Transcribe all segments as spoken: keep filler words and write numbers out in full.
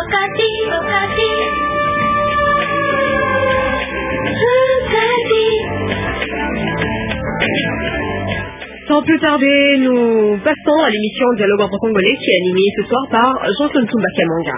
Sans plus tarder, nous passons à l'émission Dialogue entre Congolais qui est animée ce soir par Jean-Claude Kamanga.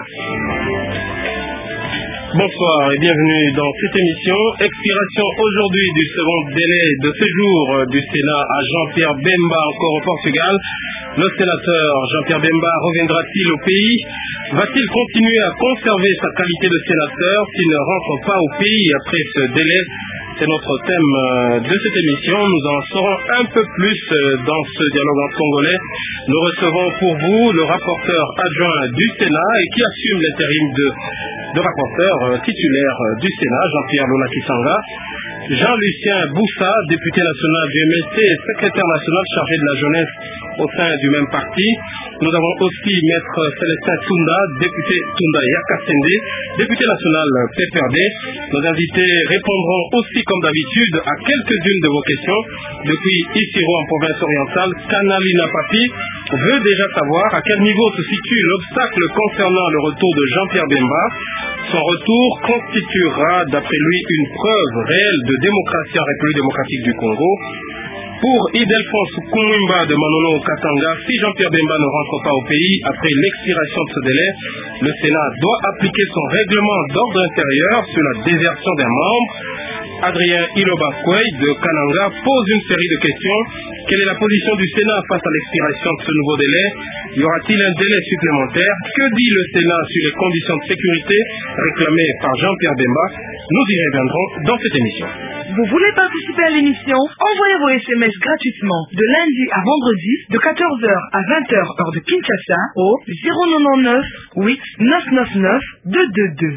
Bonsoir et bienvenue dans cette émission. Expiration aujourd'hui du second délai de séjour du Sénat à Jean-Pierre Bemba, encore au Portugal. Le sénateur Jean-Pierre Bemba reviendra-t-il au pays? Va-t-il continuer à conserver sa qualité de sénateur s'il ne rentre pas au pays après ce délai? C'est notre thème de cette émission. Nous en saurons un peu plus dans ce dialogue entre Congolais. Nous recevons pour vous le rapporteur adjoint du Sénat et qui assume l'intérim de, de rapporteur titulaire du Sénat, Jean-Pierre Lona-Kisanga. Jean-Lucien Boussa, député national du M L C et secrétaire national chargé de la jeunesse au sein du même parti. Nous avons aussi Maître Célestin Tunda, député Tunda Yakasende, député national P P R D. Nos invités répondront aussi comme d'habitude à quelques-unes de vos questions. Depuis Isiro en province orientale, Kanalina Papi veut déjà savoir à quel niveau se situe l'obstacle concernant le retour de Jean-Pierre Bemba. Son retour constituera, d'après lui, une preuve réelle de démocratie en République démocratique du Congo. Pour Idelphonse Kumwimba de Manono Katanga, si Jean-Pierre Bemba ne rentre pas au pays après l'expiration de ce délai, le Sénat doit appliquer son règlement d'ordre intérieur sur la désertion d'un membre. Adrien Ilobakwey de Kananga pose une série de questions. Quelle est la position du Sénat face à l'expiration de ce nouveau délai? Y aura-t-il un délai supplémentaire? Que dit le Sénat sur les conditions de sécurité réclamées par Jean-Pierre Bemba? Nous y reviendrons dans cette émission. Vous voulez participer à l'émission? Envoyez vos S M S gratuitement de lundi à vendredi de quatorze heures à vingt heures heure de Kinshasa au zéro neuf huit neuf neuf neuf deux deux deux.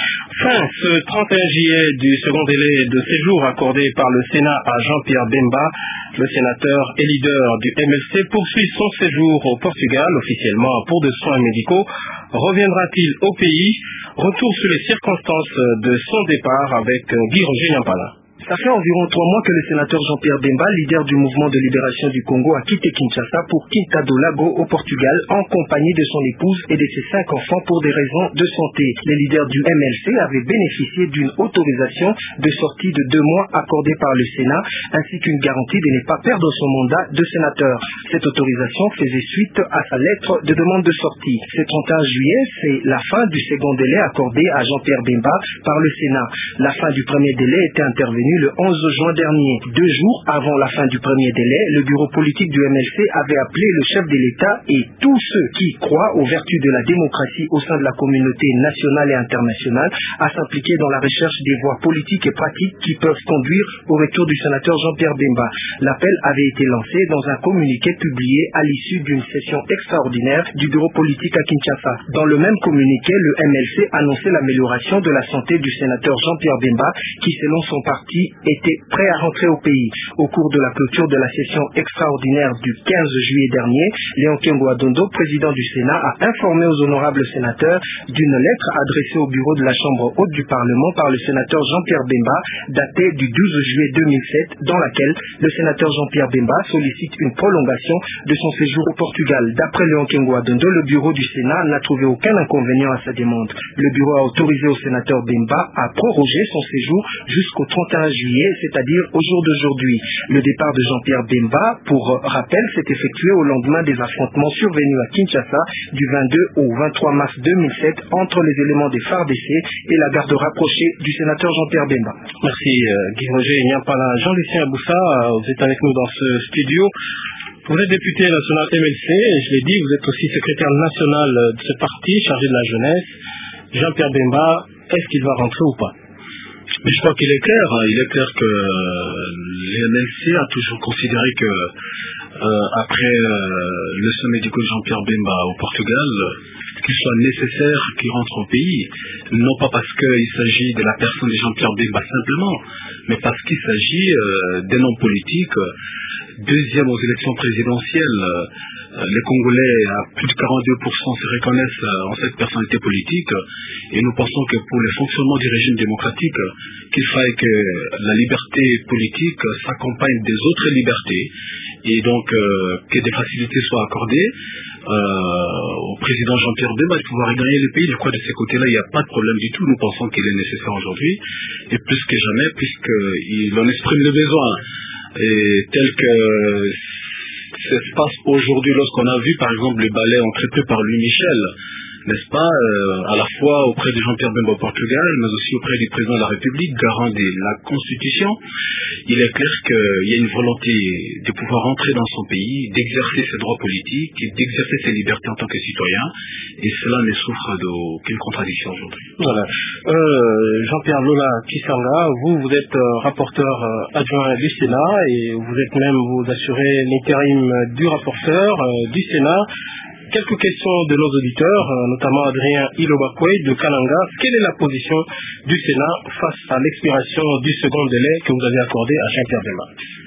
Fin ce trente et un juillet du second délai de séjour accordé par le Sénat à Jean-Pierre Bemba. Le sénateur et leader du M L C poursuit son séjour au Portugal, officiellement pour des soins médicaux. Reviendra-t-il au pays? Retour sur les circonstances de son départ avec Guy Roger Nyampala. Ça fait environ trois mois que le sénateur Jean-Pierre Bemba, leader du mouvement de libération du Congo, a quitté Kinshasa pour Quinta do Lago au Portugal en compagnie de son épouse et de ses cinq enfants pour des raisons de santé. Les leaders du M L C avaient bénéficié d'une autorisation de sortie de deux mois accordée par le Sénat ainsi qu'une garantie de ne pas perdre son mandat de sénateur. Cette autorisation faisait suite à sa lettre de demande de sortie. Ce trente et un juillet, c'est la fin du second délai accordé à Jean-Pierre Bemba par le Sénat. La fin du premier délai était intervenue le onze juin dernier. Deux jours avant la fin du premier délai, le bureau politique du M L C avait appelé le chef de l'État et tous ceux qui croient aux vertus de la démocratie au sein de la communauté nationale et internationale à s'impliquer dans la recherche des voies politiques et pratiques qui peuvent conduire au retour du sénateur Jean-Pierre Bemba. L'appel avait été lancé dans un communiqué publié à l'issue d'une session extraordinaire du bureau politique à Kinshasa. Dans le même communiqué, le M L C annonçait l'amélioration de la santé du sénateur Jean-Pierre Bemba qui, selon son parti, était prêt à rentrer au pays. Au cours de la clôture de la session extraordinaire du quinze juillet dernier, Léon Kengo Adondo, président du Sénat, a informé aux honorables sénateurs d'une lettre adressée au bureau de la Chambre haute du Parlement par le sénateur Jean-Pierre Bemba, datée du douze juillet deux mille sept, dans laquelle le sénateur Jean-Pierre Bemba sollicite une prolongation de son séjour au Portugal. D'après Léon Kengo Adondo, le bureau du Sénat n'a trouvé aucun inconvénient à sa demande. Le bureau a autorisé au sénateur Bemba à proroger son séjour jusqu'au trente et un juillet, c'est-à-dire au jour d'aujourd'hui. Le départ de Jean-Pierre Bemba, pour rappel, s'est effectué au lendemain des affrontements survenus à Kinshasa du vingt-deux au vingt-trois mars deux mille sept entre les éléments des F A R D C et la garde rapprochée du sénateur Jean-Pierre Bemba. Merci euh, Guy Roger Nyampala. Jean-Lucien Boussa, euh, vous êtes avec nous dans ce studio. Vous êtes député national M L C, et je l'ai dit, vous êtes aussi secrétaire national de ce parti chargé de la jeunesse. Jean-Pierre Bemba, est-ce qu'il va rentrer ou pas? Mais je crois qu'il est clair, hein. Il est clair que le M L C a toujours considéré que euh, après euh, le sommet médical de Jean-Pierre Bemba au Portugal, qu'il soit nécessaire qu'il rentre au pays, non pas parce qu'il s'agit de la personne de Jean-Pierre Bemba simplement, mais parce qu'il s'agit euh, d'un homme politique, deuxième aux élections présidentielles. Euh, les Congolais, à plus de quarante-deux pour cent, se reconnaissent euh, en cette personnalité politique, et nous pensons que pour le fonctionnement du régime démocratique, qu'il faille que la liberté politique s'accompagne des autres libertés, et donc euh, que des facilités soient accordées. euh, au président Jean-Pierre Bemba de pouvoir gagner le pays. Je crois que de ces côtés-là, il n'y a pas de problème du tout. Nous pensons qu'il est nécessaire aujourd'hui, et plus que jamais, puisqu'il en exprime le besoin. Et tel que ça se passe aujourd'hui, lorsqu'on a vu, par exemple, le ballet entrepris par Louis Michel, n'est-ce pas, euh, à la fois auprès de Jean-Pierre Bemba au Portugal, mais aussi auprès du président de la République, garant de la Constitution, il est clair qu'il y a une volonté de pouvoir entrer dans son pays, d'exercer ses droits politiques, d'exercer ses libertés en tant que citoyen, et cela ne souffre d'aucune contradiction aujourd'hui. Voilà. Euh, Jean-Pierre Lola Kisanga, vous, vous êtes euh, rapporteur euh, adjoint du Sénat, et vous êtes même, vous assurez l'intérim du rapporteur euh, du Sénat. Quelques questions de nos auditeurs, notamment Adrien Ilobakwe de Kananga. Quelle est la position du Sénat face à l'expiration du second délai que vous avez accordé à Jean-Pierre Bemba?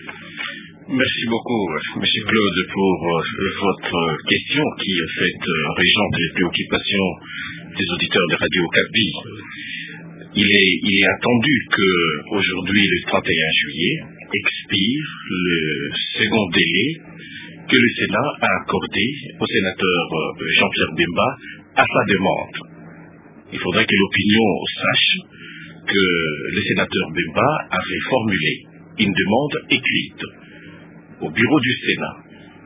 Merci beaucoup, M. Claude, pour votre question qui, en fait, régente les préoccupations des auditeurs de Radio Okapi. Il est, il est attendu qu'aujourd'hui, le trente et un juillet, expire le second délai que le Sénat a accordé au sénateur Jean-Pierre Bemba à sa demande. Il faudrait que l'opinion sache que le sénateur Bemba avait formulé une demande écrite au bureau du Sénat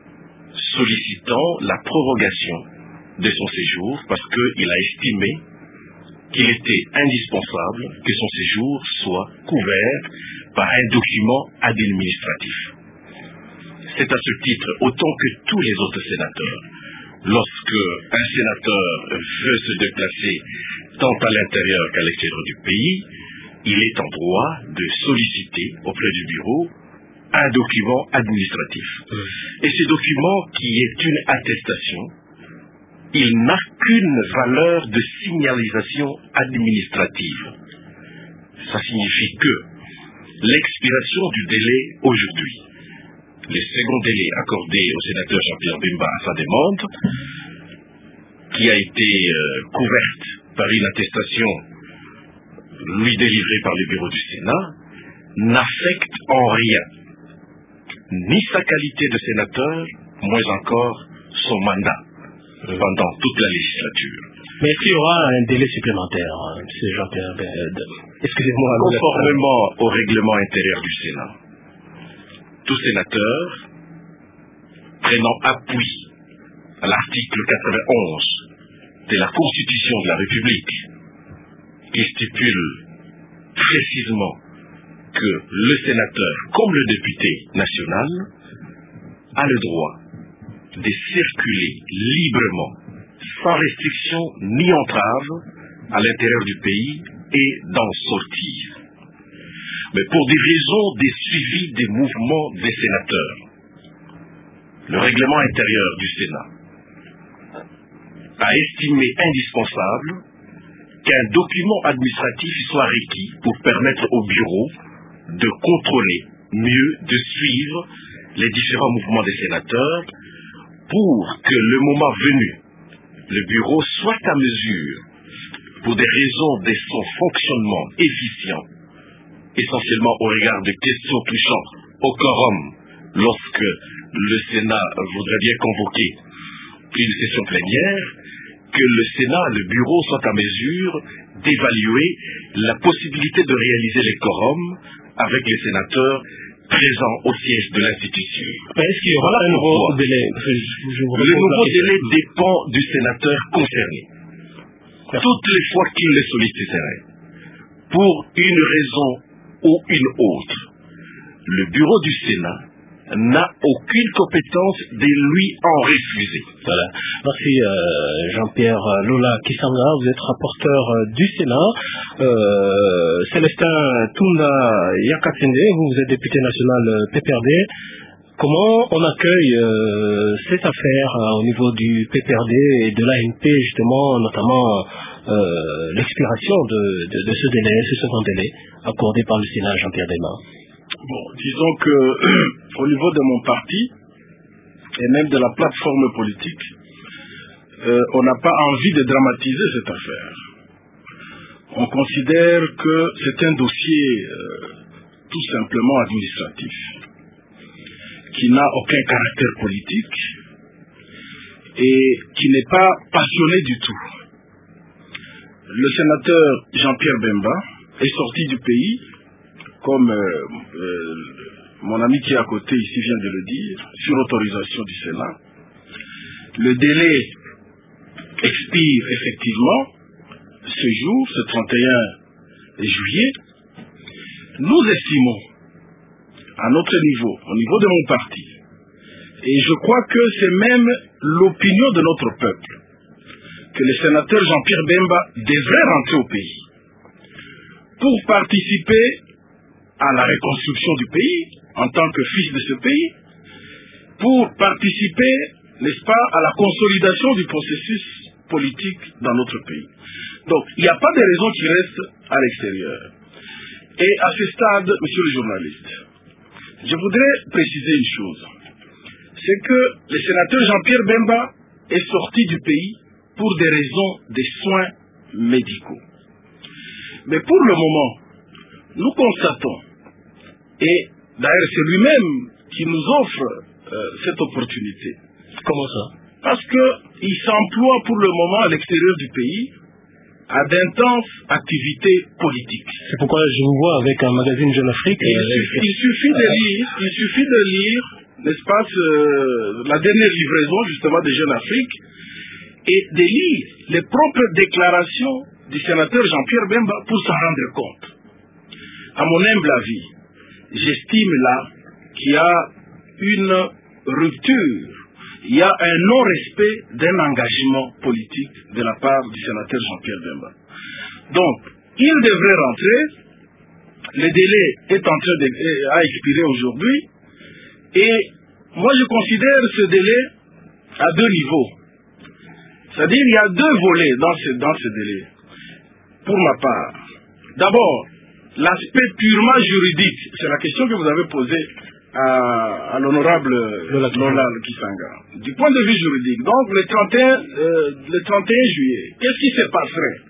sollicitant la prorogation de son séjour parce qu'il a estimé qu'il était indispensable que son séjour soit couvert par un document administratif. C'est à ce titre, autant que tous les autres sénateurs, lorsque un sénateur veut se déplacer tant à l'intérieur qu'à l'extérieur du pays, il est en droit de solliciter auprès du bureau un document administratif. Mmh. Et ce document, qui est une attestation, il n'a qu'une valeur de signalisation administrative. Ça signifie que l'expiration du délai aujourd'hui, le second délai accordé au sénateur Jean-Pierre Bemba à sa demande, qui a été euh, couverte par une attestation lui délivrée par le bureau du Sénat, n'affecte en rien ni sa qualité de sénateur, moins encore son mandat pendant toute la législature. Mais est-ce qu'il y aura un délai supplémentaire, M. Jean-Pierre Bemba? Excusez-moi. Conformément au règlement intérieur du Sénat, tout sénateur prenant appui à l'article quatre-vingt-onze de la Constitution de la République, qui stipule précisément que le sénateur, comme le député national, a le droit de circuler librement, sans restriction ni entrave, à l'intérieur du pays et d'en sortir. Mais pour des raisons de suivi des mouvements des sénateurs, le règlement intérieur du Sénat a estimé indispensable qu'un document administratif soit requis pour permettre au bureau de contrôler mieux, de suivre les différents mouvements des sénateurs pour que le moment venu, le bureau soit à mesure, pour des raisons de son fonctionnement efficient, essentiellement au regard de questions touchant au quorum, lorsque le Sénat voudrait bien convoquer une session plénière, que le Sénat, le bureau, soit à mesure d'évaluer la possibilité de réaliser les quorums avec les sénateurs présents au siège de l'institution. Est-ce qu'il y aura un nouveau délai? Le nouveau délai dépend du sénateur concerné. Toutes les fois qu'il le solliciterait, pour une raison ou une autre, le bureau du Sénat n'a aucune compétence de lui en refuser. Voilà. Merci euh, Jean-Pierre Lola Kisanga, vous êtes rapporteur euh, du Sénat. Euh, Célestin Tunda Yakatsende, vous, vous êtes député national euh, P P R D. Comment on accueille euh, cette affaire euh, au niveau du P P R D et de l'A N P, justement, notamment euh, l'expiration de, de, de ce délai, ce second délai accordé par le Sénat à Jean-Pierre Bemba? Bon, disons que au niveau de mon parti et même de la plateforme politique, euh, on n'a pas envie de dramatiser cette affaire. On considère que c'est un dossier euh, tout simplement administratif, qui n'a aucun caractère politique et qui n'est pas passionné du tout. Le sénateur Jean-Pierre Bemba est sorti du pays, comme euh, euh, mon ami qui est à côté ici vient de le dire, sur autorisation du Sénat. Le délai expire effectivement ce jour, ce trente et un juillet. Nous estimons, à notre niveau, au niveau de mon parti, et je crois que c'est même l'opinion de notre peuple, que le sénateur Jean-Pierre Bemba devrait rentrer au pays pour participer à la reconstruction du pays en tant que fils de ce pays, pour participer, n'est-ce pas, à la consolidation du processus politique dans notre pays. Donc, il n'y a pas de raison qui reste à l'extérieur. Et à ce stade, monsieur le journaliste, je voudrais préciser une chose. C'est que le sénateur Jean-Pierre Bemba est sorti du pays pour des raisons de soins médicaux. Mais pour le moment, nous constatons, et d'ailleurs c'est lui-même qui nous offre euh, cette opportunité. Comment ça? Parce qu'il s'emploie pour le moment à l'extérieur du pays à d'intenses activités politiques. C'est pourquoi je vous vois avec un magazine Jeune Afrique. Il, euh, suffit, il suffit de lire, il suffit de lire, n'est-ce pas, ce, la dernière livraison justement de Jeune Afrique, et de lire les propres déclarations du sénateur Jean-Pierre Bemba pour s'en rendre compte. À mon humble avis, j'estime là qu'il y a une rupture, il y a un non-respect d'un engagement politique de la part du sénateur Jean-Pierre Bemba. Donc, il devrait rentrer, le délai est en train de, a expiré aujourd'hui, et moi je considère ce délai à deux niveaux. C'est-à-dire il y a deux volets dans ce, dans ce délai, pour ma part. D'abord, l'aspect purement juridique, c'est la question que vous avez posée à, à l'honorable Lola Kisanga. Du point de vue juridique, donc le trente et un, euh, le trente et un juillet, qu'est-ce qui se passerait?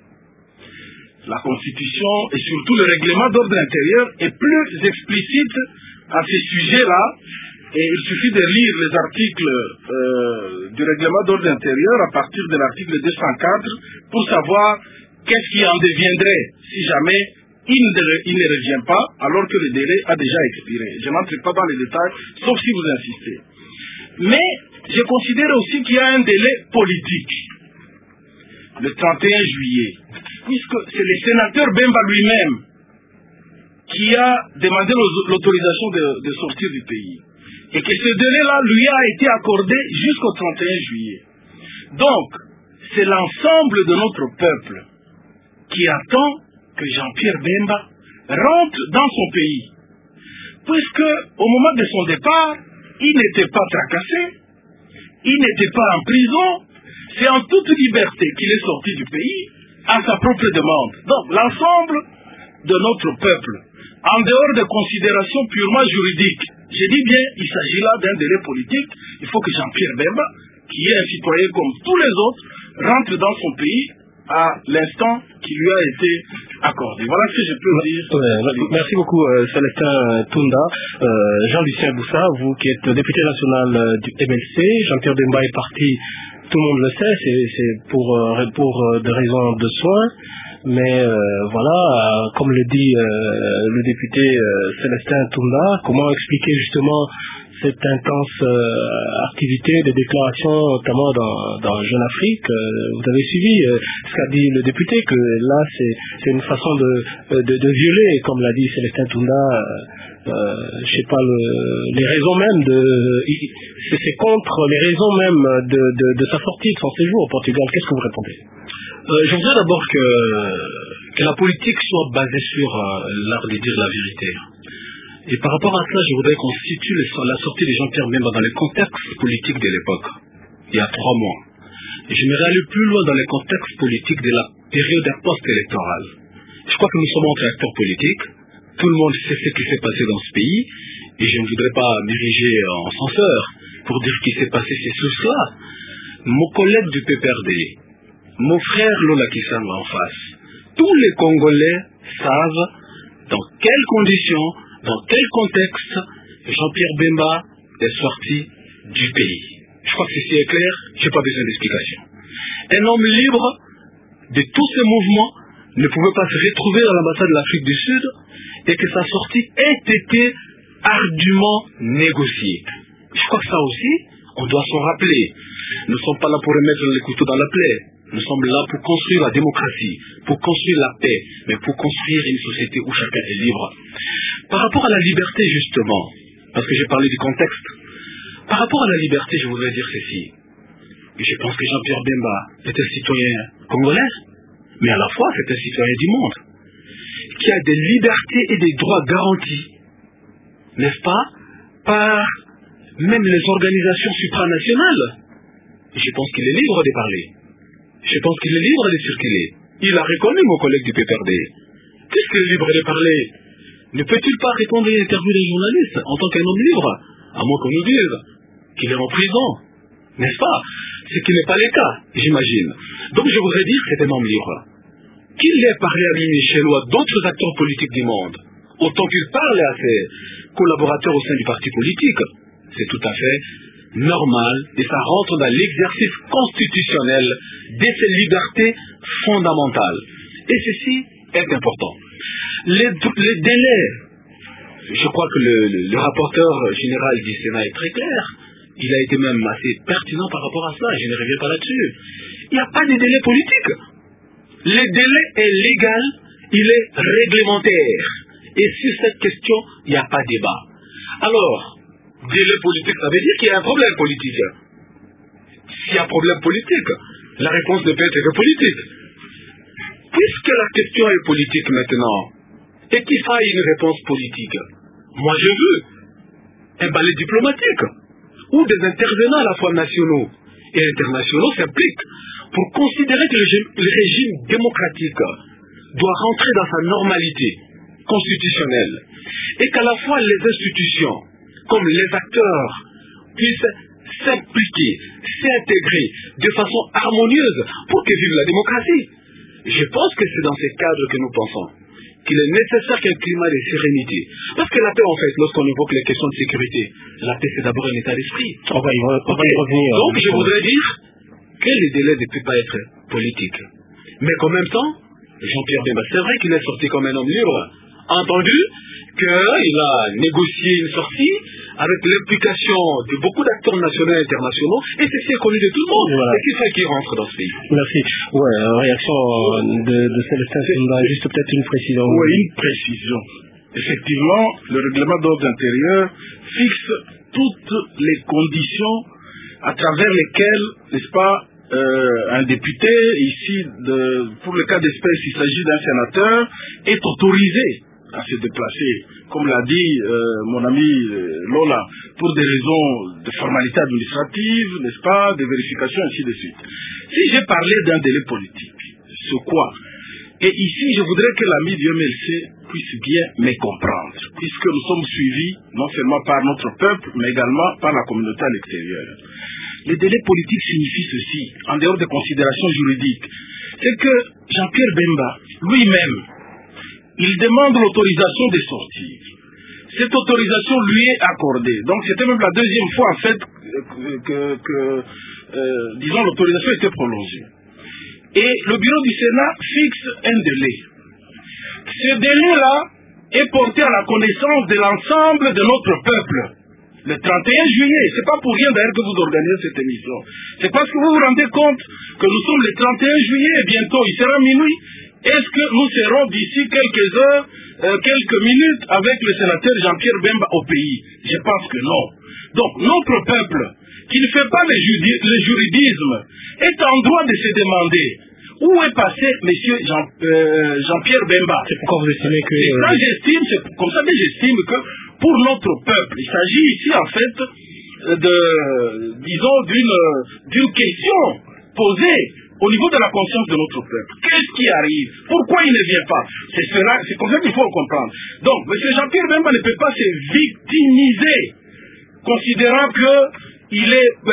La Constitution et surtout le règlement d'ordre intérieur est plus explicite à ce sujet-là, et il suffit de lire les articles euh, du règlement d'ordre intérieur à partir de l'article deux cent quatre pour savoir qu'est-ce qui en deviendrait si jamais il ne, il ne revient pas alors que le délai a déjà expiré. Je n'entre pas dans les détails, sauf si vous insistez. Mais je considère aussi qu'il y a un délai politique, le trente et un juillet, puisque c'est le sénateur Bemba lui-même qui a demandé l'autorisation de, de sortir du pays. Et que ce délai-là lui a été accordé jusqu'au trente et un juillet. Donc, c'est l'ensemble de notre peuple qui attend que Jean-Pierre Bemba rentre dans son pays. Puisque, au moment de son départ, il n'était pas tracassé, il n'était pas en prison, c'est en toute liberté qu'il est sorti du pays à sa propre demande. Donc, l'ensemble de notre peuple, en dehors de considérations purement juridiques, je dis bien, il s'agit là d'un délai politique. Il faut que Jean-Pierre Bemba, qui est un citoyen comme tous les autres, rentre dans son pays à l'instant qui lui a été accordé. Voilà ce que je peux dire. Ouais, merci beaucoup, euh, Célestin Tounda. Euh, Jean-Lucien Boussa, vous qui êtes député national euh, du M L C, Jean-Pierre Bemba est parti, tout le monde le sait, c'est pour, euh, pour euh, des raisons de soins. Mais euh, voilà, euh, comme le dit euh, le député euh, Célestin Tounda, comment expliquer justement cette intense euh, activité des déclarations, notamment dans, dans Jeune Afrique? euh, Vous avez suivi euh, ce qu'a dit le député, que là c'est une façon de, de, de violer, comme l'a dit Célestin Tounda, euh, euh, je sais pas, le, les raisons même de... C'est contre les raisons même de, de, de sa sortie, de son séjour au Portugal. Qu'est-ce que vous répondez? Euh, je voudrais d'abord que, que la politique soit basée sur euh, l'art de dire la vérité. Et par rapport à cela, je voudrais qu'on situe le, la sortie de Jean-Pierre Bemba dans le contexte politique de l'époque, il y a trois mois. Et j'aimerais aller plus loin dans le contexte politique de la période post-électorale. Je crois que nous sommes entre acteurs politiques. Tout le monde sait ce qui s'est passé dans ce pays. Et je ne voudrais pas m'ériger en censeur pour dire ce qui s'est passé, c'est sous cela. Mon collègue du P P R D, mon frère Lola Kisanga en face, tous les Congolais savent dans quelles conditions, dans quel contexte Jean-Pierre Bemba est sorti du pays. Je fois que ceci est clair, je n'ai pas besoin d'explication. Un homme libre de tous ces mouvements ne pouvait pas se retrouver à l'ambassade de l'Afrique du Sud et que sa sortie ait été ardument négociée. Je crois que ça aussi, on doit s'en rappeler. Nous ne sommes pas là pour remettre les couteaux dans la plaie. Nous sommes là pour construire la démocratie, pour construire la paix, mais pour construire une société où chacun est libre. Par rapport à la liberté, justement, parce que j'ai parlé du contexte, par rapport à la liberté, je voudrais dire ceci. Je pense que Jean-Pierre Bemba est un citoyen congolais, mais à la fois c'est un citoyen du monde, qui a des libertés et des droits garantis, n'est-ce pas, par même les organisations supranationales. Je pense qu'il est libre de parler. Je pense qu'il est libre de circuler. Il a reconnu mon collègue du P P R D. Puisqu'il est libre de parler, ne peut-il pas répondre à l'interview des journalistes en tant qu'un homme libre, à moins qu'on nous dise qu'il est en prison, n'est-ce pas? Ce qui n'est pas le cas, j'imagine. Donc je voudrais dire que c'est un homme libre. Qu'il ait parlé à Louis Michel ou à d'autres acteurs politiques du monde, autant qu'il parle à ses collaborateurs au sein du parti politique, c'est tout à fait normal et ça rentre dans l'exercice constitutionnel de ces libertés fondamentales. Et ceci est important. Les, les délais, je crois que le, le, le rapporteur général du Sénat est très clair. Il a été même assez pertinent par rapport à cela, je ne reviens pas là-dessus. Il n'y a pas de délai politique. Le délai est légal, il est réglementaire. Et sur cette question, il n'y a pas de débat. Alors, délai politique, ça veut dire qu'il y a un problème politique. S'il y a un problème politique, la réponse ne peut être que politique. Puisque la question est politique maintenant, et qu'il faille une réponse politique, moi je veux un balai diplomatique, où des intervenants à la fois nationaux et internationaux s'impliquent pour considérer que le régime, le régime démocratique doit rentrer dans sa normalité constitutionnelle, et qu'à la fois les institutions, comme les acteurs, puissent s'impliquer, s'intégrer de façon harmonieuse pour que vive la démocratie. Je pense que c'est dans ces cadres que nous pensons qu'il est nécessaire qu'il y ait un climat de sérénité. Parce que la paix, en fait, lorsqu'on évoque les questions de sécurité, la paix, c'est d'abord un état d'esprit. On va y, on va y revenir. Donc, je voudrais dire que les délais ne peuvent pas être politiques. Mais qu'en même temps, Jean-Pierre Bemba, c'est vrai qu'il est sorti comme un homme libre, entendu qu'il a négocié une sortie avec l'implication de beaucoup d'acteurs nationaux et internationaux, et ceci est connu de tout le monde. Voilà. Et qu'il faut qu'il rentre dans ce pays. Merci. Ouais, réaction de, de Célestin Simba, juste peut-être une précision. Oui, une précision. Effectivement, le règlement d'ordre intérieur fixe toutes les conditions à travers lesquelles, n'est-ce pas, euh, un député, ici, de, pour le cas d'espèce, il s'agit d'un sénateur, est autorisé à se déplacer, comme l'a dit euh, mon ami euh, Lola, pour des raisons de formalité administrative, n'est-ce pas, de vérification, ainsi de suite. Si j'ai parlé d'un délai politique, c'est quoi? Et ici, je voudrais que l'ami du M L C puisse bien me comprendre, puisque nous sommes suivis non seulement par notre peuple, mais également par la communauté à l'extérieur. Le délai politique signifie ceci, en dehors des considérations juridiques, c'est que Jean-Pierre Bemba, lui-même, il demande l'autorisation de sortir. Cette autorisation lui est accordée. Donc c'était même la deuxième fois en fait que, que, que euh, disons, l'autorisation était prolongée. Et le bureau du Sénat fixe un délai. Ce délai-là est porté à la connaissance de l'ensemble de notre peuple. Le trente et un juillet, c'est pas pour rien d'ailleurs que vous organisez cette émission. C'est parce que vous vous rendez compte que nous sommes le trente et un juillet et bientôt il sera minuit. Est-ce que nous serons d'ici quelques heures, euh, quelques minutes avec le sénateur Jean-Pierre Bemba au pays? Je pense que non. Donc notre peuple, qui ne fait pas le, judi- le juridisme, est en droit de se demander où est passé M. Jean, euh, Jean-Pierre Bemba. C'est pourquoi vous estimez que... Et ça, j'estime, c'est comme ça que j'estime que pour notre peuple, il s'agit ici en fait de, disons, d'une, d'une question posée au niveau de la conscience de notre peuple. Qu'est-ce qui arrive? Pourquoi il ne vient pas? C'est cela, c'est comme ça qu'il faut le comprendre. Donc, M. Jean-Pierre Bemba ne peut pas se victimiser, considérant que il est euh,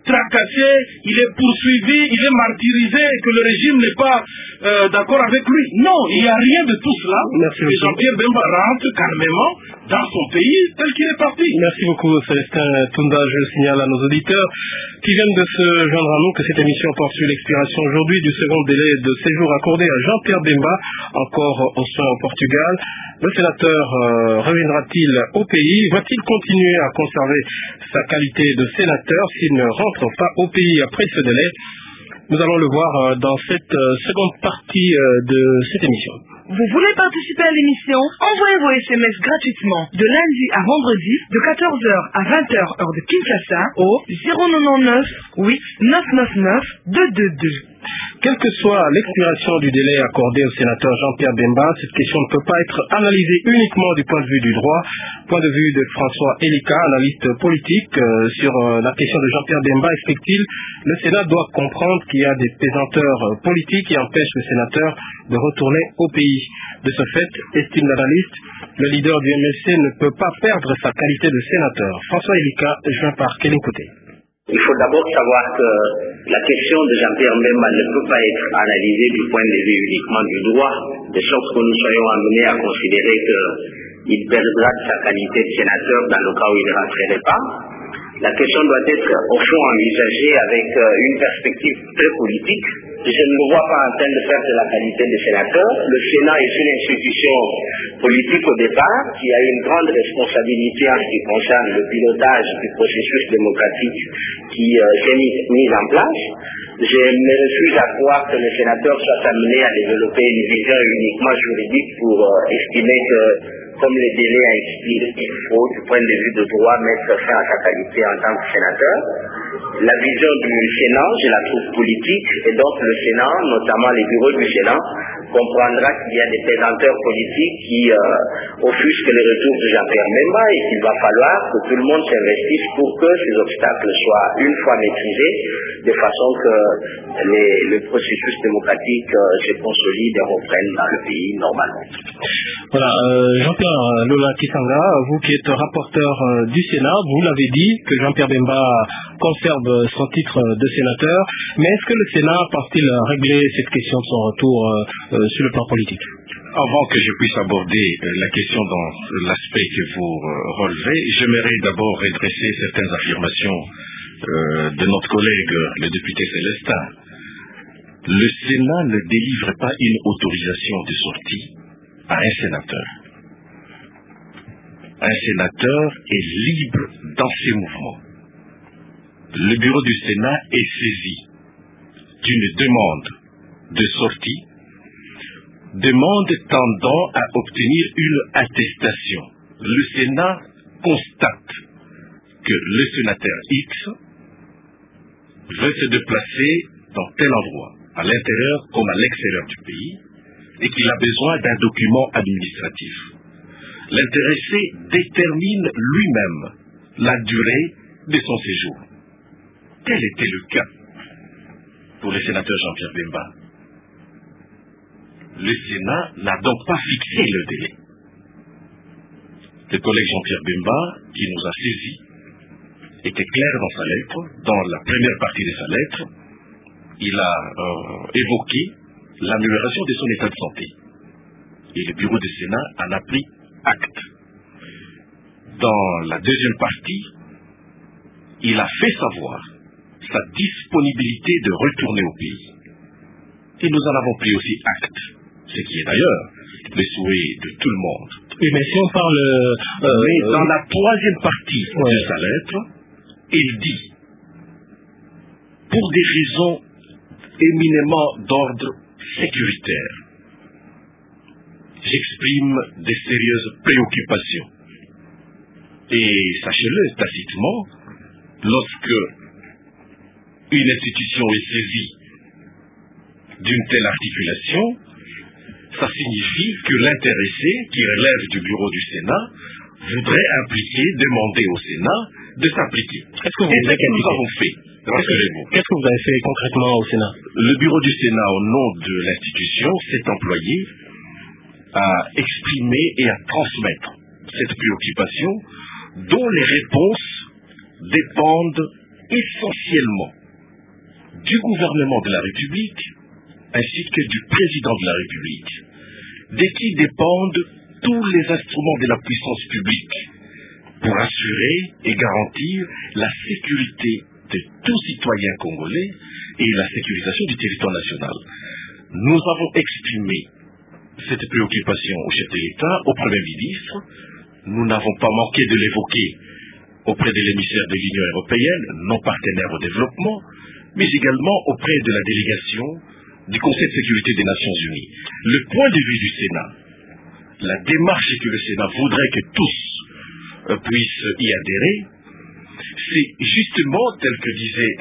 tracassé, il est poursuivi, il est martyrisé, que le régime n'est pas euh, d'accord avec lui. Non, il n'y a rien de tout cela. Merci et Jean-Pierre Bemba rentre calmement dans son pays tel qu'il est parti. Merci beaucoup Célestin Tounda. Je signale à nos auditeurs qui viennent de se joindre à nous que cette émission porte sur l'expiration aujourd'hui du second délai de séjour accordé à Jean-Pierre Bemba, encore au soin au Portugal. Le sénateur euh, reviendra-t-il au pays? Va-t-il continuer à conserver sa qualité de sénateur s'il ne rentre pas au pays après ce délai? Nous allons le voir euh, dans cette euh, seconde partie euh, de cette émission. Vous voulez participer à l'émission? Envoyez vos S M S gratuitement de lundi à vendredi de quatorze heures à vingt heures heure de Kinshasa au zéro neuf huit neuf neuf neuf deux deux deux. Quelle que soit l'expiration du délai accordé au sénateur Jean-Pierre Bemba, cette question ne peut pas être analysée uniquement du point de vue du droit. Point de vue de François Elika, analyste politique, euh, sur euh, la question de Jean-Pierre Bemba, explique-t-il, le Sénat doit comprendre qu'il y a des pesanteurs euh, politiques qui empêchent le sénateur de retourner au pays. De ce fait, estime l'analyste, le leader du M L C ne peut pas perdre sa qualité de sénateur. François Elika, joint par Kéline Côté. Il faut d'abord savoir que la question de Jean-Pierre Bemba ne peut pas être analysée du point de vue uniquement du droit, de sorte que nous soyons amenés à considérer qu'il perdra de sa qualité de sénateur dans le cas où il ne rentrerait pas. La question doit être au fond envisagée avec une perspective très politique. Je ne me vois pas en train de perdre la qualité de sénateur. Le Sénat est une institution politique au départ qui a une grande responsabilité en ce qui concerne le pilotage du processus démocratique qui euh, s'est mis, mis en place. Je me refuse à croire que le sénateur soit amené à développer une vision uniquement juridique pour euh, estimer que, comme le délai a expiré, il faut, du point de vue de droit, mettre fin à sa qualité en tant que sénateur. La vision du Sénat, je la trouve politique, et donc le Sénat, notamment les bureaux du Sénat, comprendra qu'il y a des pesanteurs politiques qui euh, offusquent le retour de Jean-Pierre Bemba et qu'il va falloir que tout le monde s'investisse pour que ces obstacles soient une fois maîtrisés, de façon que les, le processus démocratique euh, se consolide et reprenne dans le pays normalement. Voilà, euh, Jean-Pierre Lola Kisanga, vous qui êtes rapporteur euh, du Sénat, vous l'avez dit que Jean-Pierre Bemba conserve son titre de sénateur, mais est-ce que le Sénat pense-t-il régler cette question de son retour euh, euh, sur le plan politique? Avant que je puisse aborder euh, la question dans l'aspect que vous euh, relevez, j'aimerais d'abord redresser certaines affirmations euh, de notre collègue, le député Célestin. Le Sénat ne délivre pas une autorisation de sortie à un sénateur. Un sénateur est libre dans ses mouvements. Le bureau du Sénat est saisi d'une demande de sortie, demande tendant à obtenir une attestation. Le Sénat constate que le sénateur X veut se déplacer dans tel endroit, à l'intérieur comme à l'extérieur du pays, et qu'il a besoin d'un document administratif. L'intéressé détermine lui-même la durée de son séjour. Quel était le cas pour le sénateur Jean-Pierre Bemba? Le Sénat n'a donc pas fixé le délai. Le collègue Jean-Pierre Bemba, qui nous a saisis, était clair dans sa lettre, dans la première partie de sa lettre, il a euh, évoqué l'amélioration de son état de santé. Et le bureau du Sénat en a pris acte. Dans la deuxième partie, il a fait savoir sa disponibilité de retourner au pays. Et nous en avons pris aussi acte, ce qui est d'ailleurs le souhait de tout le monde. Oui, mais si on parle... Euh, mais euh, dans la troisième partie ouais. de sa lettre, il dit, pour des raisons éminemment d'ordre sécuritaire, j'exprime des sérieuses préoccupations. Et sachez-le tacitement, lorsque une institution est saisie d'une telle articulation, ça signifie que l'intéressé, qui relève du bureau du Sénat, voudrait impliquer, demander au Sénat de s'impliquer. Est-ce que vous Et c'est ce que nous avons fait. Qu'est-ce que vous avez fait concrètement au Sénat? Le bureau du Sénat, au nom de l'institution, s'est employé à exprimer et à transmettre cette préoccupation dont les réponses dépendent essentiellement du gouvernement de la République ainsi que du président de la République, de qui dépendent tous les instruments de la puissance publique pour assurer et garantir la sécurité de tout citoyen congolais et la sécurisation du territoire national. Nous avons exprimé cette préoccupation au chef de l'État, au Premier ministre. Nous n'avons pas manqué de l'évoquer auprès de l'émissaire de l'Union européenne, non partenaire au développement, mais également auprès de la délégation du Conseil de sécurité des Nations Unies. Le point de vue du Sénat, la démarche que le Sénat voudrait que tous euh, puissent y adhérer, c'est justement, tel que disait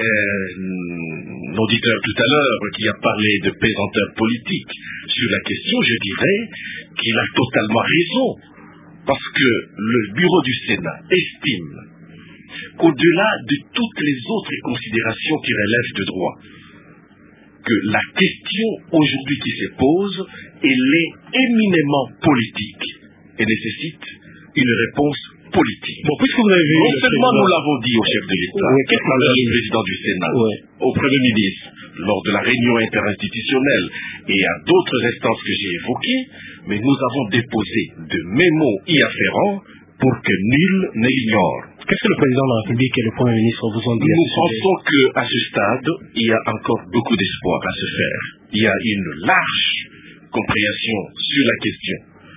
un auditeur tout à l'heure qui a parlé de pesanteur politique sur la question, je dirais qu'il a totalement raison, parce que le bureau du Sénat estime qu'au-delà de toutes les autres considérations qui relèvent de droit, que la question aujourd'hui qui se pose, elle est éminemment politique et nécessite une réponse politique. Bon, puisque vous avez vu... Non seulement nous l'avons dit au chef de l'État, oui, au président du Sénat, oui, au Premier ministre, lors de la réunion interinstitutionnelle et à d'autres instances que j'ai évoquées, mais nous avons déposé de mémos y afférents pour que nul ne l'ignore. Qu'est-ce que le président de la République et le Premier ministre vous ont dit? Nous pensons qu'à ce stade, il y a encore beaucoup d'espoir à se faire. Il y a une large compréhension sur la question.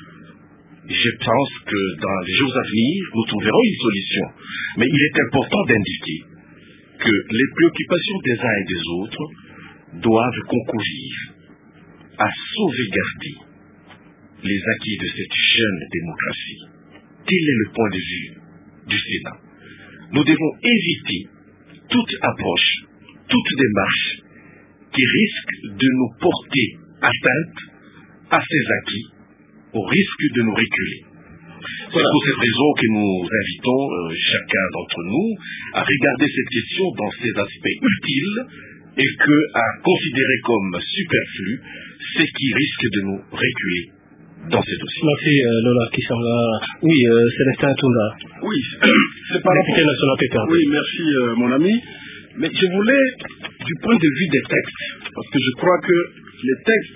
Je pense que dans les jours à venir, nous trouverons une solution. Mais il est important d'indiquer que les préoccupations des uns et des autres doivent concourir à sauvegarder les acquis de cette jeune démocratie. Tel est le point de vue du Sénat. Nous devons éviter toute approche, toute démarche qui risque de nous porter atteinte à ces acquis, au risque de nous reculer. C'est voilà. Pour cette raison que nous invitons euh, chacun d'entre nous à regarder cette question dans ses aspects utiles et que à considérer comme superflu ce qui risque de nous reculer dans ces dossiers. Merci euh, Lola Kissanga. Oui, euh, Célestin Tounda. Oui, c'est par rapport... national P P R D. Oui, merci euh, mon ami. Mais je voulais, du point de vue des textes, parce que je crois que les textes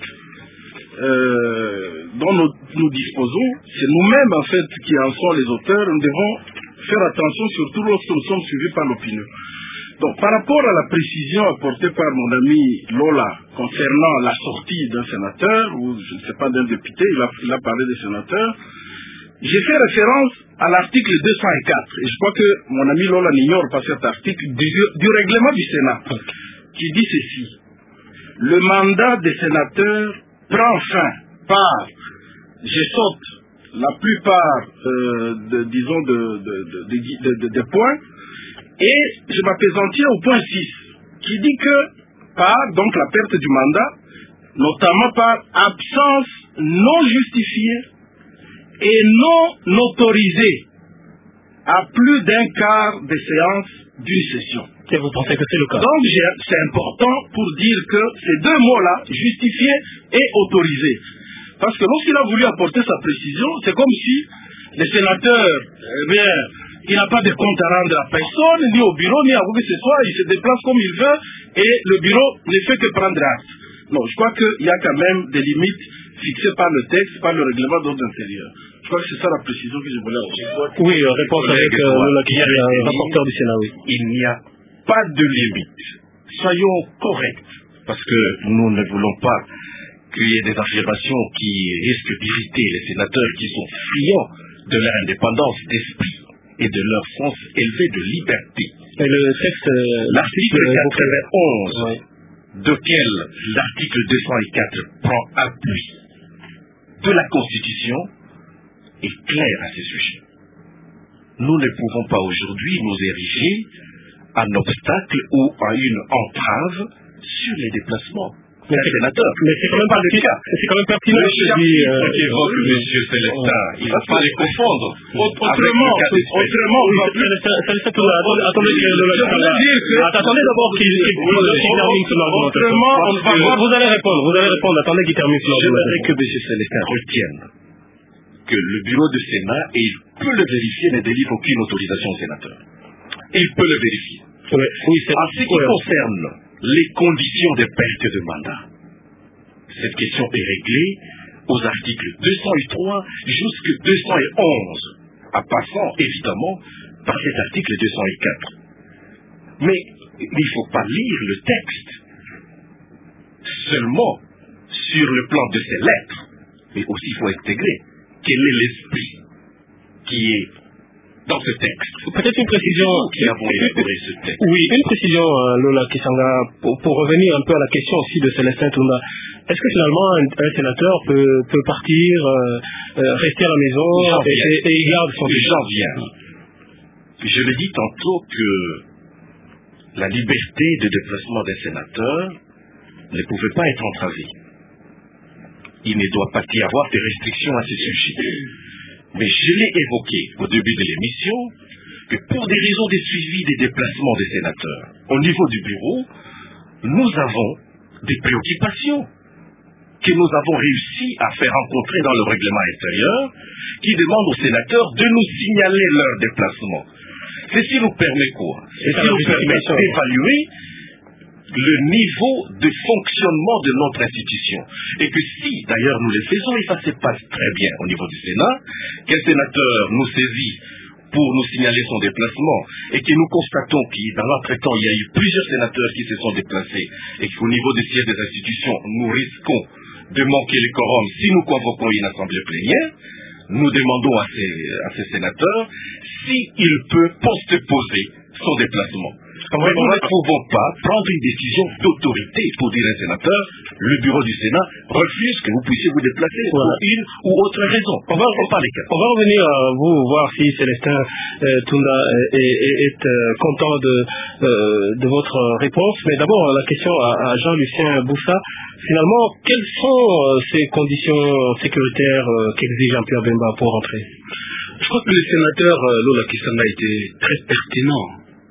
Euh, dont nous, nous disposons, c'est nous-mêmes en fait qui en sommes les auteurs. Nous devons faire attention, surtout lorsque nous sommes suivis par l'opinion. Donc par rapport à la précision apportée par mon ami Lola concernant la sortie d'un sénateur, ou je ne sais pas d'un député, il a, il a parlé des sénateurs, j'ai fait référence à l'article deux cent quatre, et je crois que mon ami Lola n'ignore pas cet article du, du règlement du Sénat, qui dit ceci: le mandat des sénateurs prend fin par, je saute la plupart, euh, de, disons, de, de, de, de, de, de, de points, et je m'appesantis au point six, qui dit que par, donc, la perte du mandat, notamment par absence non justifiée et non autorisée à plus d'un quart des séances d'une session. Et vous pensez que c'est le cas? Donc c'est important pour dire que ces deux mots-là, justifié et autorisé. Parce que lorsqu'il a voulu apporter sa précision, c'est comme si le sénateur, eh bien, il n'a pas de compte à rendre à personne, ni au bureau, ni à où que ce soit, il se déplace comme il veut, et le bureau ne fait que prendre acte. Non, je crois qu'il y a quand même des limites fixées par le texte, par le règlement d'ordre intérieur. Je crois que c'est ça la précision que je voulais avoir. Oui, réponse avec euh, Lola Kissanga, rapporteur du Sénat, oui. Il n'y a pas de limite. Soyons corrects, parce que nous ne voulons pas qu'il y ait des affirmations qui risquent d'irriter les sénateurs qui sont friands de leur indépendance d'esprit et de leur sens élevé de liberté. Et le texte, euh, l'article euh, quatre-vingt-onze, oui, duquel l'article deux cent quatre prend appui de la Constitution, est clair à ce sujet. Nous ne pouvons pas aujourd'hui nous ériger un obstacle ou à une entrave sur les déplacements d'un sénateur. Mais c'est quand même pas le cas. C'est quand même pertinent ce que dit euh, évoque M. Célestin. Il ne faut pas les confondre. Autrement, autrement, attendez que attendez d'abord qu'il termine son argumentation. Vous allez répondre, vous allez répondre. Attendez qu'il termine son argumentation. J'aimerais que M. Célestin retienne que le bureau du Sénat, et il peut le vérifier, ne délivre aucune autorisation au sénateur. Il peut le vérifier. Ouais. Oui, en ce qui ouais. concerne les conditions de perte de mandat, cette question est réglée aux articles deux cent trois jusqu'à deux cent onze, en passant évidemment par cet article deux cent quatre. Mais il ne faut pas lire le texte seulement sur le plan de ses lettres, mais aussi il faut intégrer quel est l'esprit qui est dans ce texte. Peut-être une précision. Qui avons élaboré ce texte. Oui, une précision, Lola Kisanga, pour, pour revenir un peu à la question aussi de Célestin Tounda. Est-ce que finalement un, un sénateur peut, peut partir, euh, euh, rester à la maison et, et, et il garde son titre? J'en viens. Je l'ai dit tantôt que la liberté de déplacement des sénateurs ne pouvait pas être entravée. Il ne doit pas y avoir de restrictions à ce sujet. Mais je l'ai évoqué au début de l'émission que pour des raisons de suivi des déplacements des sénateurs, au niveau du bureau, nous avons des préoccupations que nous avons réussi à faire rencontrer dans le règlement intérieur qui demande aux sénateurs de nous signaler leur déplacement. Ceci nous permet quoi? Ceci nous permet d'évaluer le niveau de fonctionnement de notre institution. Et que si, d'ailleurs, nous le faisons et ça se passe très bien au niveau du Sénat, qu'un sénateur nous saisit pour nous signaler son déplacement et que nous constatons que dans l'entretemps, il y a eu plusieurs sénateurs qui se sont déplacés et qu'au niveau des sièges des institutions, nous risquons de manquer le quorum si nous convoquons une assemblée plénière, nous demandons à ces, à ces sénateurs s'ils peuvent postposer son déplacement. Mais nous ne pouvons pas prendre une décision d'autorité pour dire à un sénateur, le bureau du Sénat refuse que vous puissiez vous déplacer voilà. pour une ou autre raison. On va, on, pas les cas. on va revenir à vous, voir si Célestin euh, Tounda est, est, est euh, content de, euh, de votre réponse. Mais d'abord, la question à, à Jean-Lucien Boussa. Finalement, quelles sont euh, ces conditions sécuritaires euh, qu'exige Jean-Pierre Bemba pour rentrer? Je crois que le sénateur euh, Lola Kisanga a été très pertinent.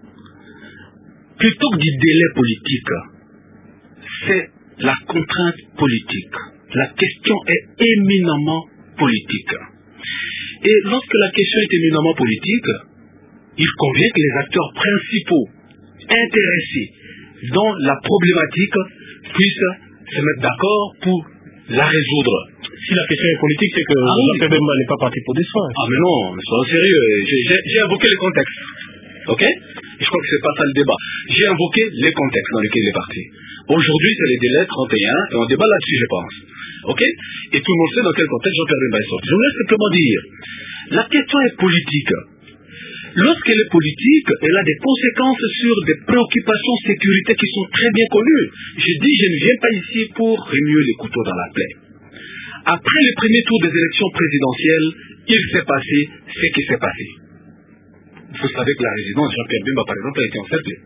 Plutôt que du délai politique, c'est la contrainte politique. La question est éminemment politique. Et lorsque la question est éminemment politique, il convient que les acteurs principaux intéressés dans la problématique puissent se mettre d'accord pour la résoudre. Si la question est politique, c'est que ah, Jean-Pierre Bemba n'est pas parti pour des soins. Ah mais non, mais soyons sérieux, j'ai évoqué le contexte. Ok? Je crois que c'est pas ça le débat. J'ai invoqué les contextes dans lesquels il est parti. Aujourd'hui, c'est les délais trente et un, et on débat là-dessus, je pense. Ok? Et tout le monde sait dans quel contexte Jean-Pierre Bemba est sorti. Je voulais simplement dire, la question est politique. Lorsqu'elle est politique, elle a des conséquences sur des préoccupations de sécurité qui sont très bien connues. Je dis, je ne viens pas ici pour remuer les couteaux dans la plaie. Après le premier tour des élections présidentielles, il s'est passé ce qui s'est passé. Vous savez que la résidence Jean-Pierre Bemba, par exemple, a été encerclée.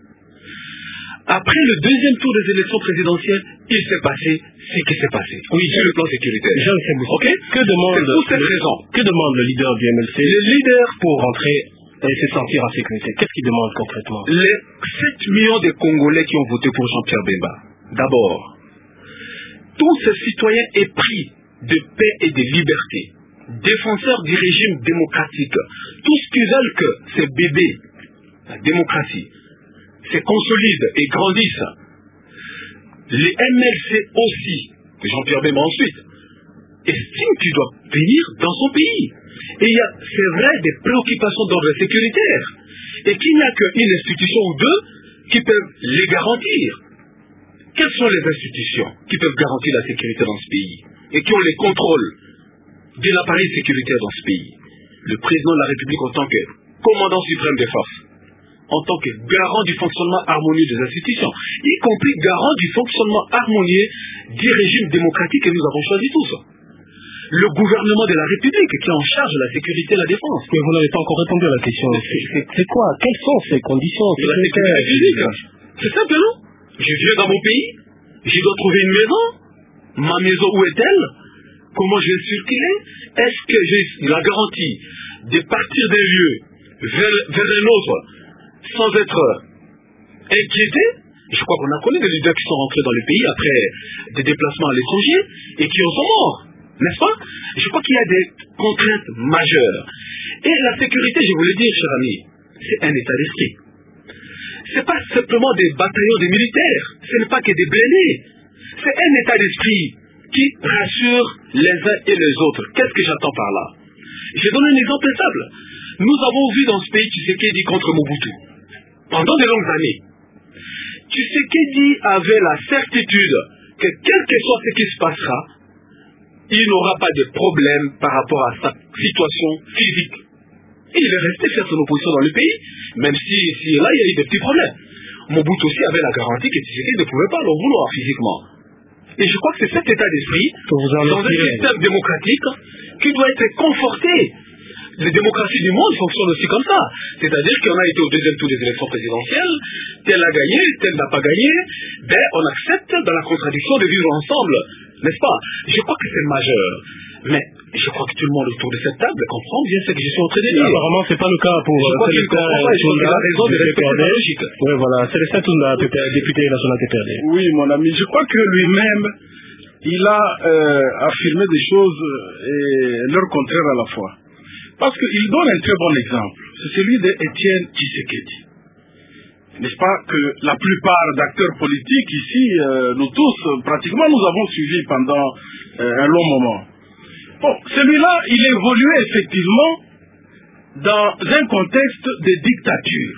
Après le deuxième tour des élections présidentielles, il s'est passé ce qui s'est passé. Oui, sur le plan sécuritaire. Jean-Lucien Boussa. Ok? Que demande, pour cette raison. Que demande le leader du M L C? Le leader pour rentrer et se sentir en sécurité. Qu'est-ce qu'il demande concrètement? Les sept millions de Congolais qui ont voté pour Jean-Pierre Bemba. D'abord, tous ces citoyens épris de paix et de liberté, défenseurs du régime démocratique, tous qui veulent que ces bébés, la démocratie, se consolident et grandissent. Les M L C aussi, Jean-Pierre Bemba ensuite, estiment qu'il doit venir dans son pays. Et il y a, c'est vrai, des préoccupations d'ordre sécuritaire. Et qu'il n'y a qu'une institution ou deux qui peuvent les garantir. Quelles sont les institutions qui peuvent garantir la sécurité dans ce pays et qui ont les contrôles de l'appareil sécuritaire dans ce pays? Le président de la République en tant que commandant suprême des forces, en tant que garant du fonctionnement harmonieux des institutions, y compris garant du fonctionnement harmonieux du régime démocratique que nous avons choisi tous. Le gouvernement de la République qui est en charge de la sécurité et la défense. Mais vous n'avez pas encore répondu à la question. C'est quoi? Quelles sont ces conditions? La sécurité physique. C'est simple, non? Je viens dans mon pays, je dois trouver une maison. Ma maison, où est-elle? Comment je vais circuler? Est-ce que j'ai la garantie de partir d'un lieu vers, vers un autre sans être inquiété? Je crois qu'on a connu des leaders qui sont rentrés dans le pays après des déplacements à l'étranger et qui en sont morts, n'est-ce pas? Je crois qu'il y a des contraintes majeures. Et la sécurité, je vous le dis, cher ami, c'est un état d'esprit. ce n'est pas simplement des bataillons de militaires, ce n'est pas que des blindés. C'est un état d'esprit qui rassure les uns et les autres. Qu'est-ce que j'entends par là? Je donne un exemple simple. Nous avons vu dans ce pays Tshisekedi contre Mobutu pendant de longues années. Tshisekedi avait la certitude que quel que soit ce qui se passera, il n'aura pas de problème par rapport à sa situation physique. Et il est resté faire son opposition dans le pays, même si, si là il y a eu des petits problèmes. Mobutu aussi avait la garantie que Tshisekedi ne pouvait pas le vouloir physiquement. Et je crois que c'est cet état d'esprit, dans un système démocratique, qui doit être conforté. Les démocraties du monde fonctionnent aussi comme ça. C'est-à-dire qu'on a été au deuxième tour des élections présidentielles, tel a gagné, tel n'a pas gagné, ben on accepte dans la contradiction de vivre ensemble, n'est-ce pas? Je crois que c'est majeur. Mais je crois que tout le monde autour de cette table comprend bien ce que je suis en train de dire. Apparemment, c'est pas le cas pour je crois qu'il comprend pas, je crois qu'il a raison de respecter la logique. Oui, voilà, c'est le Tunda, député national P P R D. Oui, mon ami, je crois que lui-même, il a euh, affirmé des choses et leur contraire à la fois. Parce qu'il donne un très bon exemple. C'est celui d'Étienne Tshisekedi. N'est-ce pas que la plupart d'acteurs politiques ici, euh, nous tous, pratiquement, nous avons suivi pendant euh, un long moment. Bon, celui-là, il évoluait effectivement dans un contexte de dictature.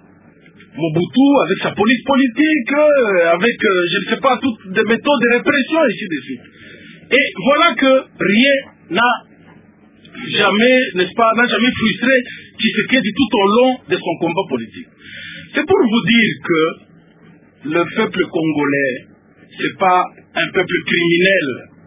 Mobutu, avec sa police politique, euh, avec, euh, je ne sais pas, toutes des méthodes de répression, et ainsi de suite. Et voilà que rien n'a jamais, n'est-ce pas, n'a jamais frustré Tshisekedi tout au long de son combat politique. C'est pour vous dire que le peuple congolais, c'est pas un peuple criminel.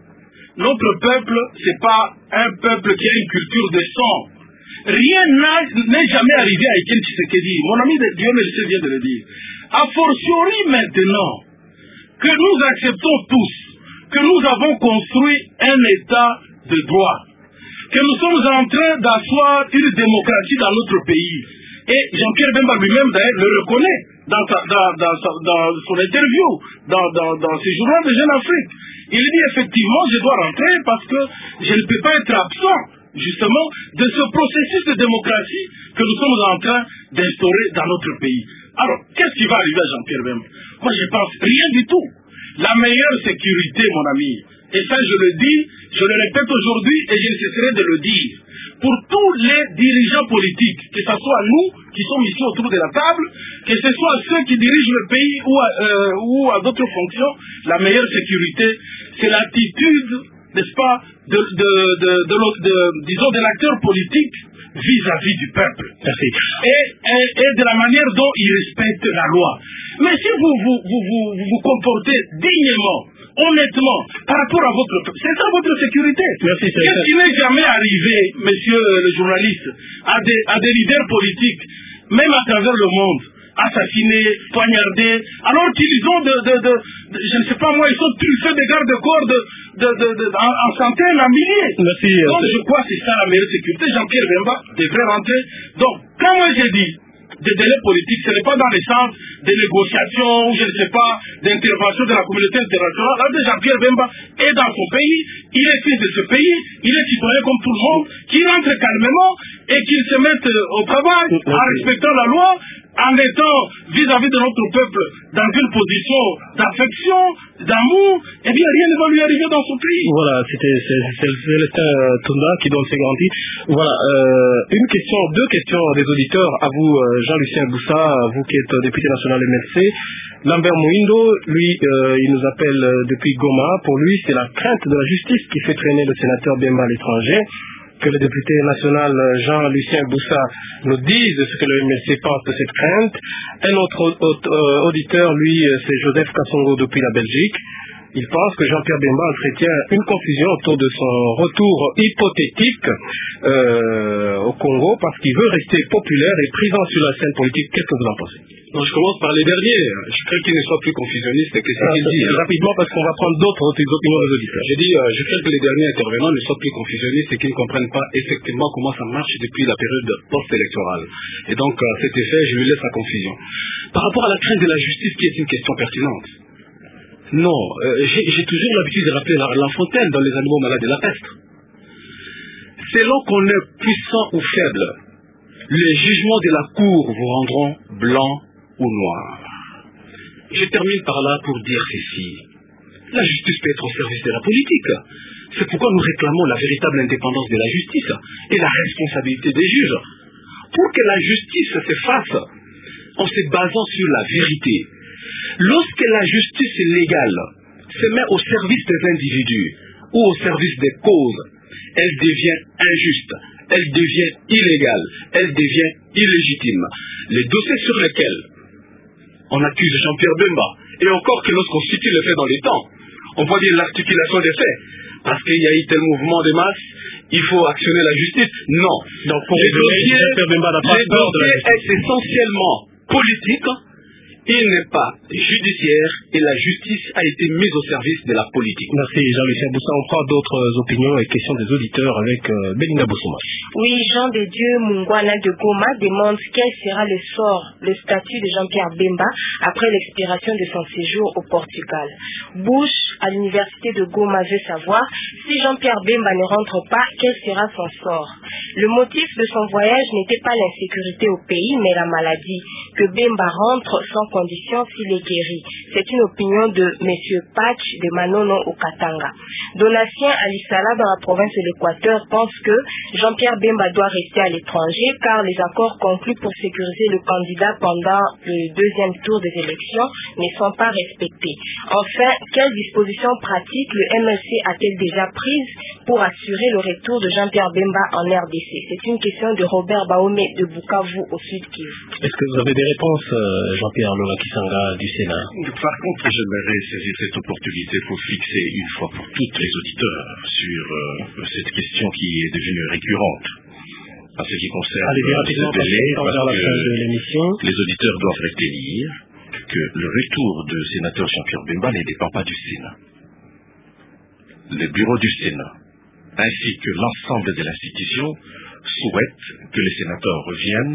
Notre peuple, c'est pas un peuple qui a une culture de sang. Rien n'est jamais arrivé à Étienne Tshisekedi. Mon ami Dieu merci vient de le dire. A fortiori maintenant que nous acceptons tous que nous avons construit un état de droit, que nous sommes en train d'asseoir une démocratie dans notre pays. Et Jean-Pierre Bemba lui-même d'ailleurs le reconnaît dans, sa, dans, dans, sa, dans son interview, dans, dans, dans ses journaux de Jeune Afrique. Il dit effectivement je dois rentrer parce que je ne peux pas être absent justement de ce processus de démocratie que nous sommes en train d'instaurer dans notre pays. Alors, qu'est-ce qui va arriver à Jean-Pierre Bemba? Moi je pense rien du tout. La meilleure sécurité, mon ami, et ça je le dis, je le répète aujourd'hui et je ne cesserai de le dire, pour tous les dirigeants politiques, que ce soit nous qui sommes ici autour de la table, que ce soit ceux qui dirigent le pays ou à, euh, ou à d'autres fonctions, la meilleure sécurité, c'est l'attitude, n'est-ce pas, de, de, de, de, de, de, disons, de l'acteur politique vis-à-vis du peuple. Merci. Et, et, et de la manière dont il respecte la loi. Mais si vous vous, vous, vous, vous, vous comportez dignement, honnêtement, par rapport à votre peuple, c'est ça votre sécurité. Merci. Qu'est-ce qui n'est jamais arrivé, monsieur le journaliste, à des, à des leaders politiques, même à travers le monde, assassinés, poignardés, alors qu'ils ont de, de, de, de, je ne sais pas moi, ils sont truffés de garde-corps de, de, de, de, en, en centaines, en milliers. Merci. Donc je crois que c'est ça la meilleure sécurité. Jean-Pierre Bemba devrait rentrer. Donc, quand moi j'ai dit des délais politiques, ce n'est pas dans le sens des négociations ou je ne sais pas, d'intervention de la communauté internationale. Là, Jean-Pierre Bemba est dans son pays, il est fils de ce pays, il est citoyen comme tout le monde, qu'il rentre calmement et qu'il se mette au travail en respectant la loi, en étant vis-à-vis de notre peuple dans une position d'affection, d'amour, eh bien rien ne va lui arriver dans son pays. Voilà, c'était Célestin Tunda qui donne ses garanties. Voilà, euh, une question, deux questions des auditeurs à vous, Jean-Lucien Boussa, vous qui êtes député national M L C. Lambert Mouindo, lui, euh, il nous appelle depuis Goma. Pour lui, c'est la crainte de la justice qui fait traîner le sénateur Bemba à l'étranger. Que le député national Jean-Lucien Boussa nous dise ce que le M L C pense de cette crainte. Un autre auditeur, lui, c'est Joseph Kassongo depuis la Belgique. Il pense que Jean-Pierre Bemba entretient une confusion autour de son retour hypothétique euh, au Congo parce qu'il veut rester populaire et présent sur la scène politique. Qu'est-ce que vous en pensez? Non, je commence par les derniers. Je crains qu'il ne soit plus confusionniste que ce qu'il dit. Rapidement, parce qu'on va prendre d'autres opinions des auditeurs. J'ai dit, euh, je crains que les derniers intervenants ne soient plus confusionnistes et qu'ils ne comprennent pas effectivement comment ça marche depuis la période post-électorale. Et donc, à cet effet, je lui laisse la confusion. Par rapport à la crainte de la justice, qui est une question pertinente. Non, euh, j'ai toujours l'habitude de rappeler la, la Fontaine dans les animaux malades de la peste. Selon qu'on est puissant ou faible, les jugements de la cour vous rendront blanc ou noir. Je termine par là pour dire ceci. La justice peut être au service de la politique. C'est pourquoi nous réclamons la véritable indépendance de la justice et la responsabilité des juges. Pour que la justice se fasse en se basant sur la vérité. Lorsque la justice légale se met au service des individus ou au service des causes, elle devient injuste, elle devient illégale, elle devient illégitime. Les dossiers sur lesquels on accuse Jean-Pierre Bemba, et encore que lorsqu'on situe le fait dans les temps, on voit bien l'articulation des faits, parce qu'il y a eu tel mouvement de masse, il faut actionner la justice. Non. Donc pour les dossiers, les dossiers est essentiellement politique. Il n'est pas judiciaire et la justice a été mise au service de la politique. Merci Jean-Lucien Boussa. On prend d'autres opinions et questions des auditeurs avec euh, Belinda Bossouma. Oui, Jean de Dieu Mungwana de Goma demande quel sera le sort, le statut de Jean-Pierre Bemba après l'expiration de son séjour au Portugal. Bush, à l'université de Goma, veut savoir si Jean-Pierre Bemba ne rentre pas, quel sera son sort. Le motif de son voyage n'était pas l'insécurité au pays, mais la maladie. Que Bemba rentre sans condition s'il est guéri. C'est une opinion de M. Patch de Manono au Katanga. Donatien Alisala dans la province de l'Équateur pense que Jean-Pierre Bemba doit rester à l'étranger car les accords conclus pour sécuriser le candidat pendant le deuxième tour des élections ne sont pas respectés. Enfin, quelles dispositions pratiques le M L C a-t-elle déjà prises pour assurer le retour de Jean-Pierre Bemba en R D C? C'est une question de Robert Baomé de Bukavu au Sud Kivu. Est-ce que vous avez des réponses, Jean-Pierre Lola Kisanga du Sénat? Par contre, j'aimerais saisir cette opportunité pour fixer une fois pour toutes les auditeurs sur euh, cette question qui est devenue récurrente. En ce qui concerne Allez, rapidement, ce délai, parce la fin que de l'émission. Les auditeurs doivent retenir que le retour du sénateur Jean-Pierre Bemba ne dépend pas du Sénat. Le bureau du Sénat, ainsi que l'ensemble de l'institution, souhaitent que les sénateurs reviennent.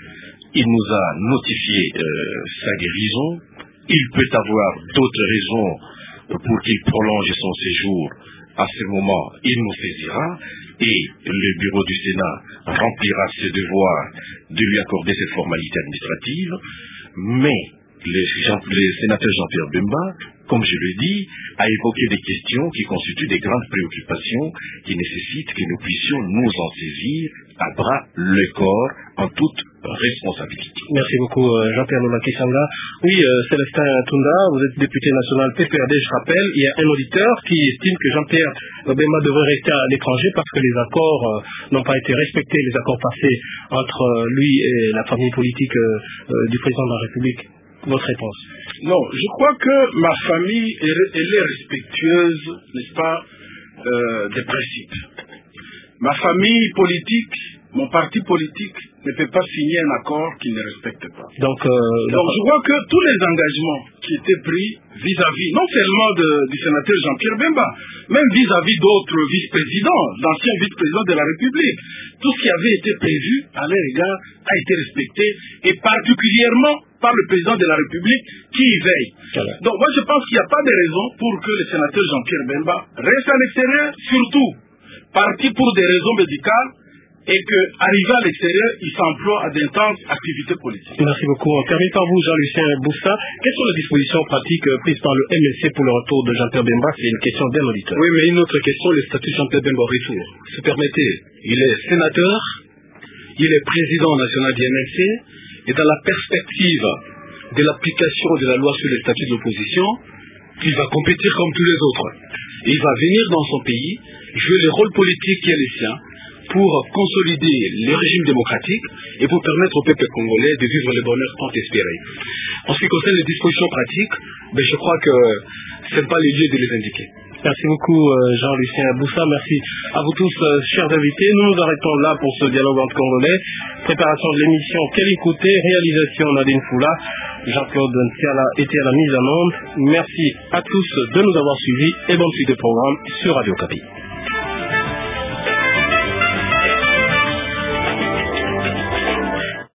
Il nous a notifié euh, sa guérison. Il peut avoir d'autres raisons pour qu'il prolonge son séjour. À ce moment, il nous saisira et le bureau du Sénat remplira ses devoirs de lui accorder ses formalités administratives. Mais le, le sénateur Jean-Pierre Bemba, comme je le dis, a évoqué des questions qui constituent des grandes préoccupations qui nécessitent que nous puissions nous en saisir à bras le corps en toute responsabilité. Merci beaucoup Jean-Pierre Lola Kisanga. Oui, euh, Célestin Tunda, vous êtes député national P P R D, je rappelle. Il y a un auditeur qui estime que Jean-Pierre Bemba devrait rester à l'étranger parce que les accords euh, n'ont pas été respectés, les accords passés entre euh, lui et la famille politique euh, euh, du président de la République. Votre réponse? Non, je crois que ma famille, elle, elle est respectueuse, n'est-ce pas, euh, des principes. Ma famille politique, mon parti politique ne peut pas signer un accord qu'il ne respecte pas. Donc, euh, Donc je crois que tous les engagements qui étaient pris vis-à-vis, non seulement de, du sénateur Jean-Pierre Bemba, même vis-à-vis d'autres vice-présidents, d'anciens vice-présidents de la République, tout ce qui avait été prévu à leur égard a été respecté, et particulièrement par le président de la République qui y veille. Voilà. Donc moi je pense qu'il n'y a pas de raison pour que le sénateur Jean-Pierre Bemba reste à l'extérieur, surtout parti pour des raisons médicales, et qu'arrivé à l'extérieur, il s'emploie à d'intenses activités politiques. Merci beaucoup. On termine par vous, Jean-Lucien Boussa. Quelles sont les dispositions pratiques prises par le M L C pour le retour de Jean-Pierre Bemba? C'est une question d'un auditeur. Oui, mais une autre question, le statut de Jean-Pierre Bemba au retour. Si vous permettez, il est sénateur, il est président national du M L C, et dans la perspective de l'application de la loi sur le statut de l'opposition, il va compétir comme tous les autres. Et il va venir dans son pays, jouer le rôle politique qui est le sien, pour consolider le régime démocratique et pour permettre au peuple congolais de vivre le bonheur tant espéré. En ce qui concerne les dispositions pratiques, ben je crois que ce n'est pas le lieu de les indiquer. Merci beaucoup Jean-Lucien Boussa, merci à vous tous chers invités. Nous nous arrêtons là pour ce dialogue entre Congolais. Préparation de l'émission Quelle écouter, réalisation Nadine Foula, Jean-Claude Ntiala était à la mise en onde. Merci à tous de nous avoir suivis et bonne suite de programme sur Radio Okapi.